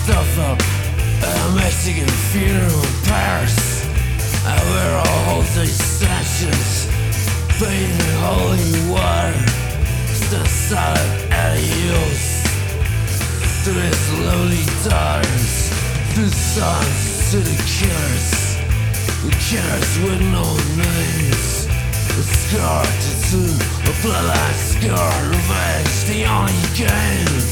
stuff up at a Mexican funeral in Paris. I wear all Jose Sanchez, bathed in holy water. Stand silent adios to his lonely daughters, to sons, to the killers with no names. A scar tattoo, a bloodline scar, revenge, the only game.